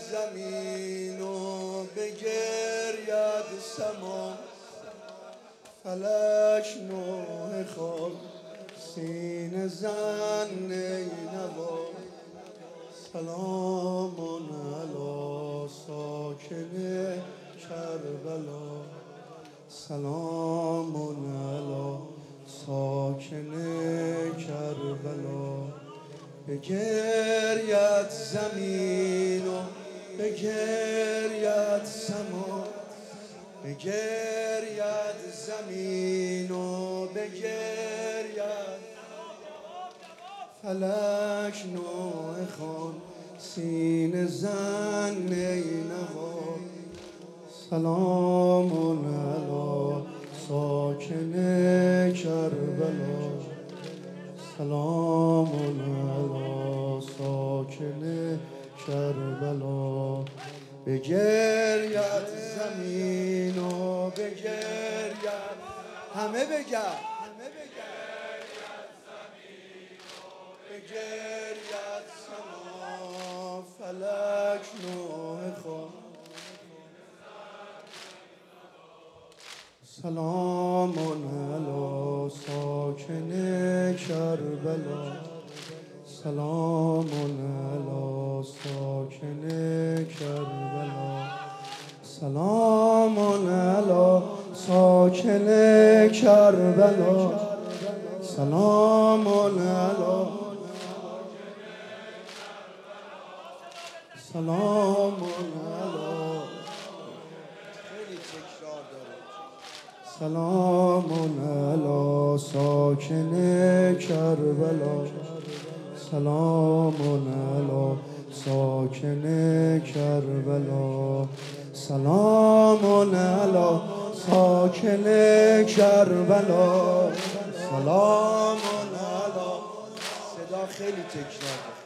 زمین و بگرید سما، فلک نوح خاک سینه زن نینوا. سلام علی ساکن کربلا، سلام علی ساکن کربلا. بگرید زمین و بگرید سما، بگرید زمین و بگرید فلک نوح خان سینه زن نینوا. سلام علی ساکن کربلا، سلام علی ساکن کربلا. بگرید زمین و بگرید، همه بگرد، بگرید سما، فلک نوح خان. سلام علی ساکن کربلا، سلام علی ساکن کربلا، سلام علی ساکن کربلا، سلام علی سلام علی، خیلی تکرار داره. سلام علی ساکن کربلا، سلام علی ساکن کربلا، سلام علی ساکن کربلا، سلام علی. صدا خیلی تکرار داره.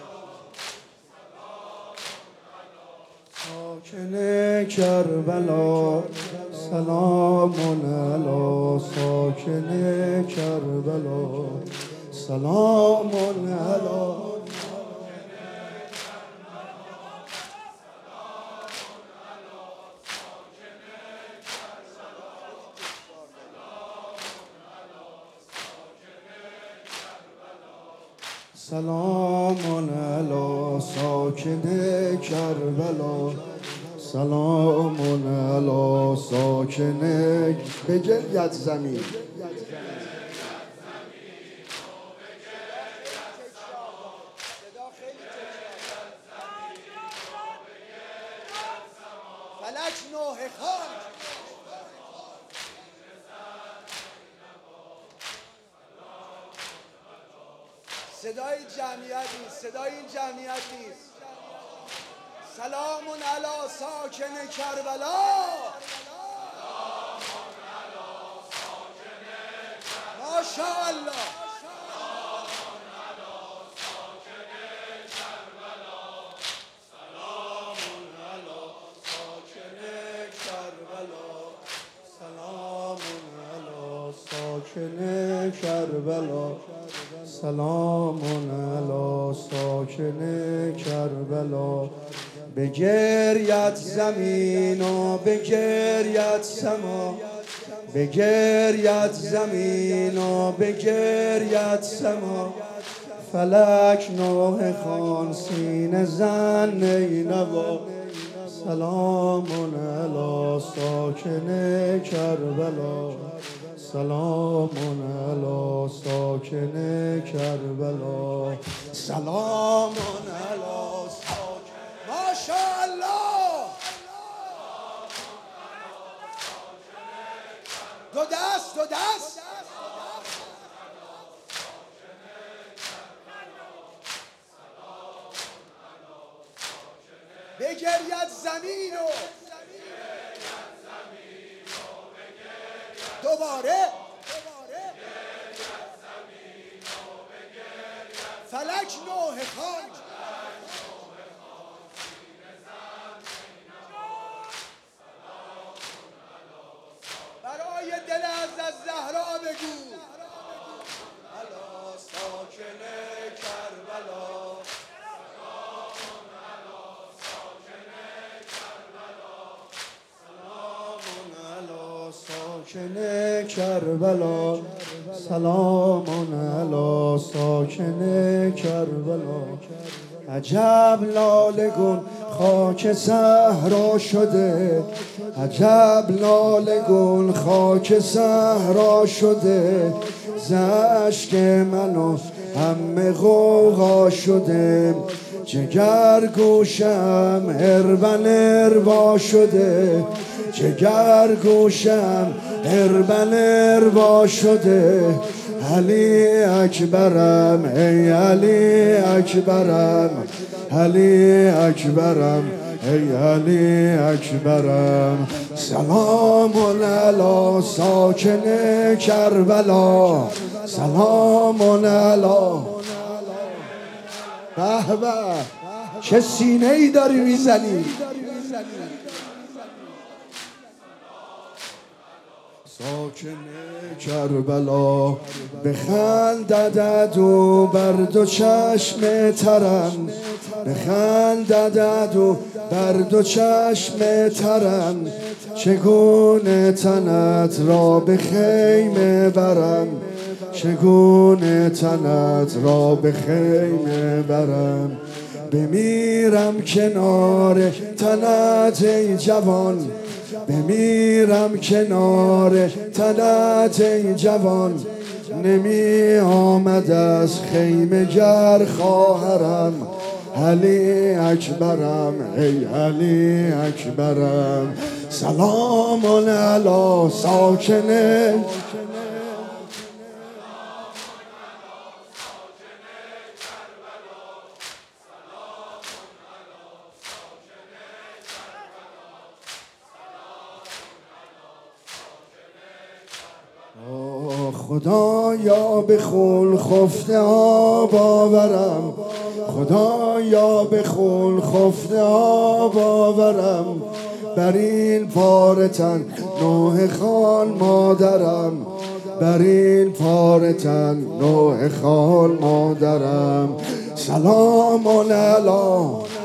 ساکن کربلا، سلام علی ساکن کربلا، سلام علی سلام علی ساکن کربلا، سلام علی ساکن. بگرید زمین، فلک نوح خان. صدای جمعیت نیست، صدای این جمعیت نیست. سلام علی ساکن کربلا، ماشاءالله. سلام علی ساکن کربلا، سلام علی ساکن کربلا، سلام علی ساکن کربلا. بگرید زمین و بگرید سما، بگرید زمین و بگرید سما، فلک نوح خان سینه زن نینوا. سلام علی ساکن کربلا، سلام علی ساکن کربلا، سلام علی ساکن. ماشاءالله. دو دست، دو دست. بگرید زمین و دوباره فلک نوح خان. برای دل از زهرا بگو علی ساکن کربلا، سلام علی ساکن ساکن کربلا، سلام علی ساکن کربلا. عجب لاله گون خاک صحرا شده، عجب لاله گون خاک صحرا شده. ز اشک من و همه غوغا شده، جگر گوشم هربل اربا شده، جگر گوشم هربل اربا شده. علی اکبرم ای علی اکبرم، علی اکبرم ای علی اکبرم. سلام علی ساکن کربلا، سلام علی. به به چه سینه ای داری میزنی. ساکن کربلا بخندد و بر دو چشم ترم، بخندد و بر دو چشم ترم. چگونه تنت را به خیمه برم، چگونه تنت را به خیمه برم. بمیرم کنار تنت ای جوان، بمیرم کنار تنت ای جوان. نمی آمد از خیمه گر خواهرم، علی اکبرم ای علی اکبرم. سلام علی ساکن خدایا به خون خفته آب آورم، خدایا به خون خفته آب آورم. بر این پاره تن نوح خان مادرم، بر این پاره تن نوح خان مادرم. سلام علی